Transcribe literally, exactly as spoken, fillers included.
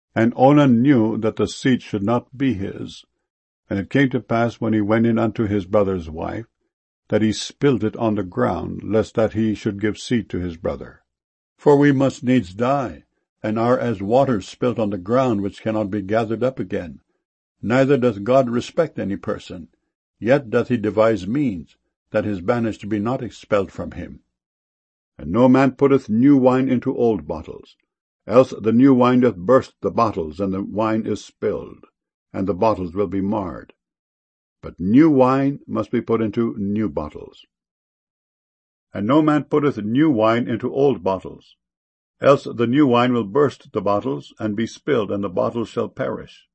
And Onan knew that the seed should not be his. And it came to pass, when he went in unto his brother's wife, that he spilled it on the ground, lest that he should give seed to his brother. For we must needs die, and are as waters spilt on the ground, which cannot be gathered up again. Neither doth God respect any person, yet doth he devise means, that his banished be not expelled from him. And no man putteth new wine into old bottles, else the new wine doth burst the bottles, and the wine is spilled, and the bottles will be marred. But new wine must be put into new bottles. And no man putteth new wine into old bottles, else the new wine will burst the bottles, and be spilled, and the bottles shall perish.